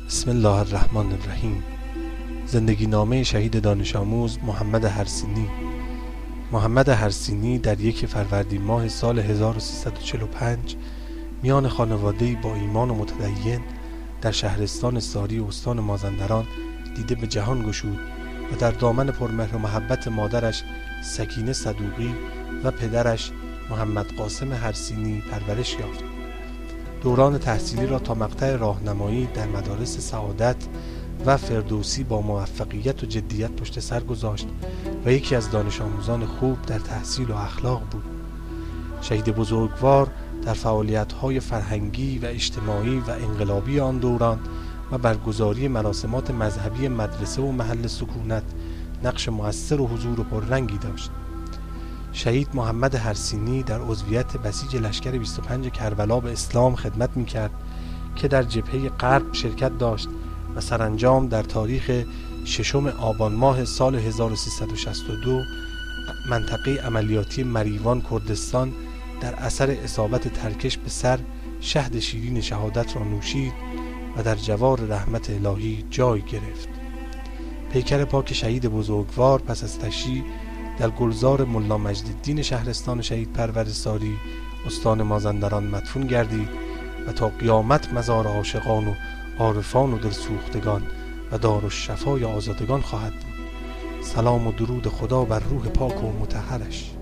بسم الله الرحمن الرحیم. زندگی نامه شهید دانش آموز محمد هرسینی. محمد هرسینی در 1 فروردین ماه سال 1345 میان خانواده‌ای با ایمان و متدین در شهرستان ساری استان مازندران دیده به جهان گشود و در دامن پرمهر و محبت مادرش سکینه صدوقی و پدرش محمد قاسم هرسینی پرورش یافت. دوران تحصیلی را تا مقطع راهنمایی در مدارس سعادت و فردوسی با موفقیت و جدیت پشت سر گذاشت و یکی از دانش آموزان خوب در تحصیل و اخلاق بود. شهید بزرگوار در فعالیت‌های فرهنگی و اجتماعی و انقلابی آن دوران و برگزاری مراسمات مذهبی مدرسه و محل سکونت نقش مؤثر و حضور پررنگی داشت. شهید محمد هرسینی در عضویت بسیج لشکر 25 کربلا به اسلام خدمت می‌کرد که در جبهه غرب شرکت داشت و سرانجام در تاریخ 6 آبان ماه سال 1362 منطقه عملیاتی مریوان کردستان در اثر اصابت ترکش به سر شهد شیرین شهادت را نوشید و در جوار رحمت الهی جای گرفت. پیکر پاک شهید بزرگوار پس از تشییع در گلزار ملا مجدالدین شهرستان شهید پرور ساری استان مازندران مدفون گردید و تا قیامت مزار عاشقان و عارفان و دلسوختگان و دارالشفای آزادگان خواهد بود. سلام و درود خدا بر روح پاک و مطهرش.